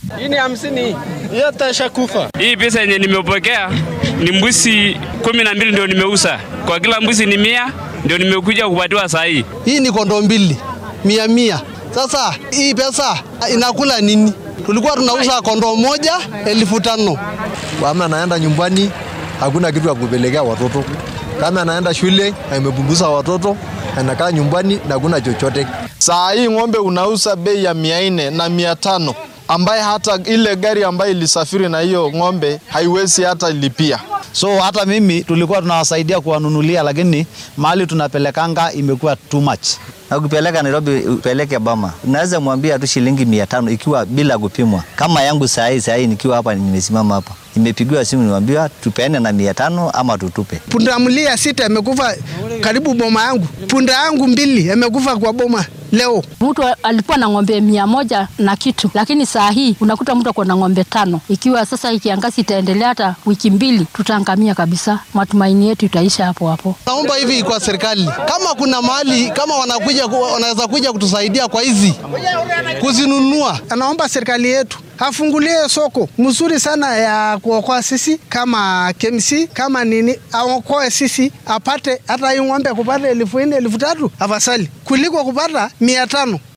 Hii ni 50. Yote ishakufa. Hii pesa yenye nimepokea ni mbuzi 12 ndio nimeuza. Kwa kila mbuzi ni 100 ndio nimekuja kupatiwa saa hii. Hii ni kondoo 2, 100. Sasa hii pesa inakula nini? Tulikuwa tunauza kondoo moja 1500. Kama anaenda nyumbani hakuna kitu ya kupelekea watoto. Kama anaenda shule amepunguza watoto, anakaa nyumbani na hakuna chochote. Saa hii ng'ombe unauza bei ya 400 na 500 ambaye hata ile gari ambayo ilisafiri na hiyo ng'ombe haiwezi hata lipia. So hata mimi tulikuwa tunawasaidia kuwanunulia, lakini mahali tunapelekanga imekuwa too much. Na kupeleka Nairobi upeleke Bama, unaweza mwambia tu shilingi 500 ikiwa bila kupimwa. Kama yangu saa hii nikiwa hapa nimesimama hapa, nimepigiwa simu niwaambiwa tupeane na 500 ama tutupe. Punda mlia 6 amekufa karibu boma yangu. Punda yangu 2 amekufa kwa boma leo. Mtu alikuwa na ng'ombe 100 na kitu, lakini saa hii unakuta mtu ako na ng'ombe 5. Ikiwa sasa kiangazi itaendelea hata wiki 2 tutaangamia kabisa. Matumaini yetu itaisha hapo hapo. Naomba hivi kwa serikali, kama kuna mahali kama wanaweza kuja kutusaidia kwa hizi kuzinunua. Anaomba serikali yetu afungulie soko mzuri sana ya kuokoa sisi kama KMC, kama nini, aokoe sisi, apate hata hii ng'ombe kupata 1000 1300 afasali kuliko kupata 500.